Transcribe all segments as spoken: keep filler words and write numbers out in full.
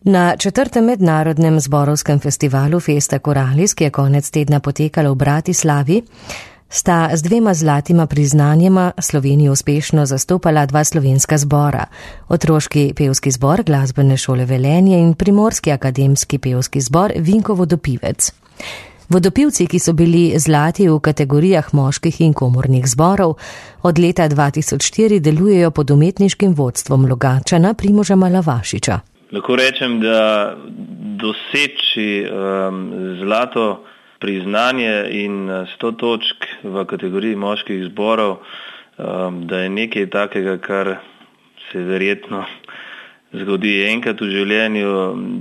Na četrtem mednarodnem zborovskem festivalu Festa Koralis, ki je konec tedna potekalo v Bratislavi, sta z dvema zlatima priznanjema Slovenijo uspešno zastopala dva slovenska zbora. Otroški pevski zbor Glasbene šole Velenje in Primorski akademski pevski zbor Vinko Vodopivec. Vodopivci, ki so bili zlati v kategorijah moških in komornih zborov, od leta dva tisoč štiri delujejo pod umetniškim vodstvom Logatčana Primoža Malavašiča. Lahko rečem, da doseči um, zlato priznanje in sto točk v kategoriji moških zborov, um, da je nekaj takega, kar se verjetno zgodi enkrat v življenju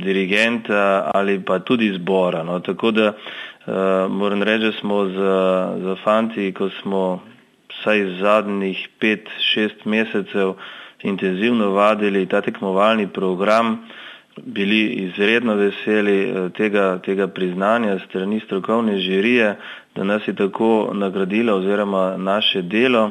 dirigenta ali pa tudi zbora. No, tako da uh, moram reči, da smo za, za fanti, ko smo vsaj zadnjih pet, šest mesecev intenzivno vadili ta tekmovalni program, bili izredno veseli tega, tega priznanja strani strokovne žirije, da nas je tako nagradila oziroma naše delo,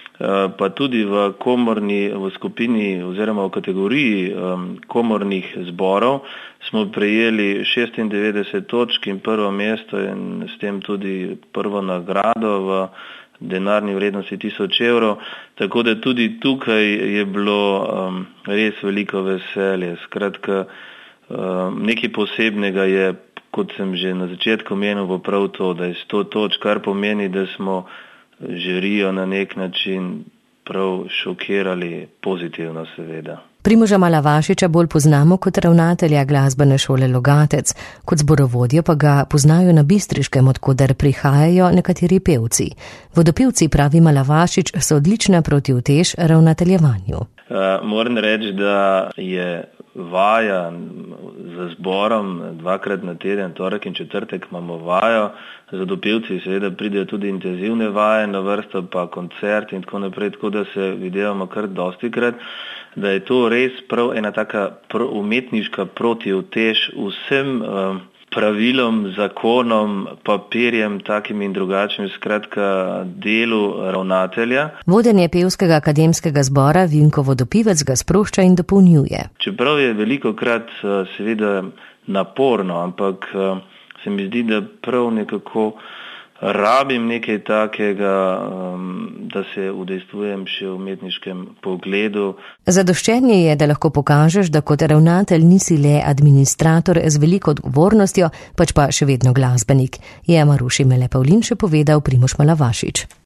pa tudi v komorni, v skupini oziroma v kategoriji komornih zborov smo prejeli šestindevetdeset točk in prvo mesto in s tem tudi prvo nagrado v denarni vrednosti tisoč evrov, tako da tudi tukaj je bilo um, res veliko veselje. Skratka, um, nekaj posebnega je, kot sem že na začetku menil, prav to, da je sto točk, kar pomeni, da smo žirijo na nek način prav šokirali, pozitivno seveda. Primoža Malavašiča bolj poznamo kot ravnatelja Glasbene šole Logatec, kot zborovodjo pa ga poznajo na Bistriškem, odkoder prihajajo nekateri pevci. Vodopevci, pravi Malavašič, so odlična protiutež ravnateljevanju. Uh, moram reči, da je vaja za zborom dvakrat na teden, torek in četrtek imamo vajo. Za dopevci seveda pridejo tudi intenzivne vaje na vrsto, pa koncert in tako naprej, tako da se videvamo kar dostikrat, da je to res prav ena taka umetniška protiutež vsem um, pravilom, zakonom, papirjem, takim in drugačnim, skratka delu ravnatelja. Vodenje pevskega akademskega zbora Vinko Vodopivec ga sprošča in dopolnjuje. Čeprav je velikokrat seveda naporno, ampak se mi zdi, da prav nekako rabim nekaj takega, da se udejstvujem še v umetniškem pogledu. Zadoščenje je, da lahko pokažeš, da kot ravnatelj nisi le administrator z veliko odgovornostjo, pač pa še vedno glasbenik, je Maruši Mele Pavlin še povedal Primož Malavašič.